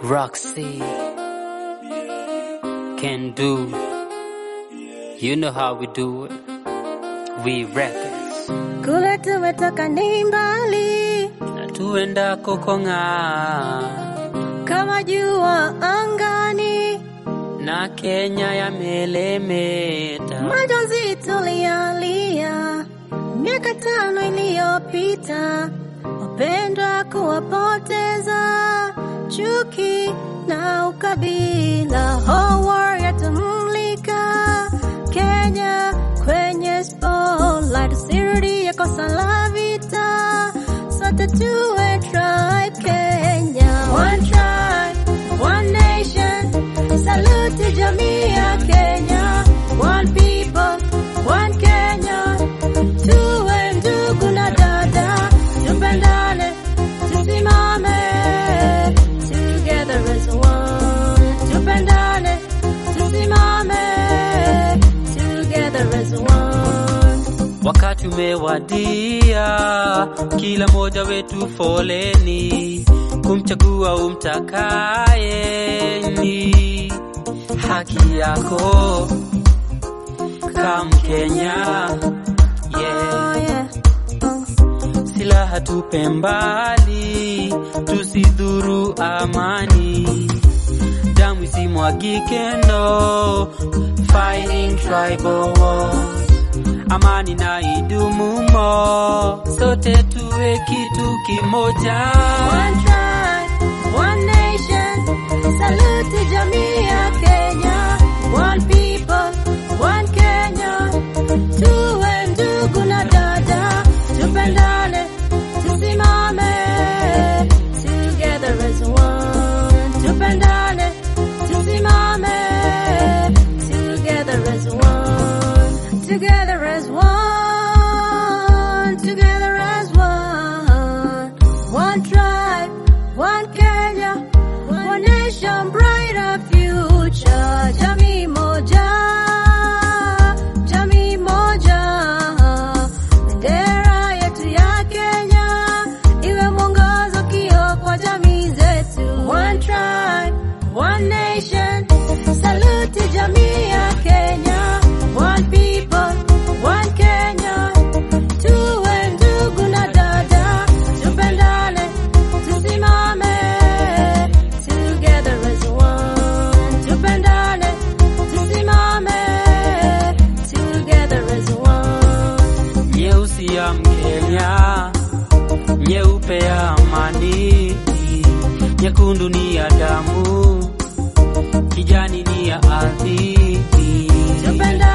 Roxy can do. You know how we do it. We records. Kule tumetoka ni mbali, Na tuenda kokong'a kama jua angani, na Kenya ya melemeta. majonzi tulialia miaka 5 iliyopita, wapendwa kuwapoteza, chuki na ukabila. Whole war yatumulika Kenya kwenye spotlight, siri ya kosa la vita, sote tuwe tribe Kenya. One tribe, one nation, salute jamii ya Kenya. One people, one Kenya, tuwe ndugu na dada, tupendane, tusimame together as one. Tupendane, tusimame together as one. Wakati umewadia, kila moja wetu foleni, kumchagua umtakaye. Ni haki yako kama Kenya, yeah. Silaha tupe mbali, tusidhuru amani, damu isimwagike, no fighting tribal wars. Amani na idumu mo, sote tuwe kitu kimoja. One tribe, one nation, salute jamii ya Kenya. One people, one Kenya, tuwe ndugu na dada, tupendane, tusimame together as one. Tupendane, tusimame together as one. Together as one, together as one. One tribe, one Kenya, one nation, brighter future. Jamii moja, jamii moja. Bendera yetu ya Kenya iwe mwongozo, kio kwa jamii zetu. One tribe, one nation, salute jamii ya Kenya. One people, one Kenya, tuwe ndugu na dada, tupendane, tusimame together as one. Tupendane, tusimame together as one. Nyeusi ya Mkenya, nyeupe ya amani, nyekundu ni ya damu, kijani ni ya ardhi. Tupendane.